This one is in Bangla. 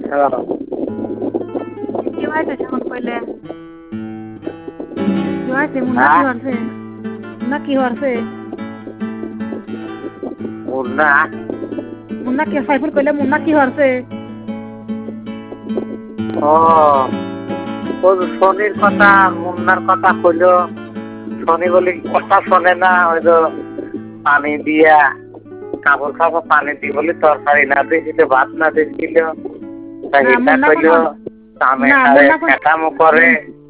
কি হয়েছে সেমন কইলে কি হয়েছে মুন্না কি হয়েছে মুন্না কি হয়েছে মুন্না মুন্না কি সাইফুল কইলে মুন্না কি হয়েছে ও শনির কথা মুন্নার কথা কইলো শনি বলি কথা শোনে না ওই তো পানি দিয়া কাপড় খাবো পানি দি বলি তরকারি না দিয়েছিল ভাত না দিয়েছিল কইলো কামে খ্যাটামো করে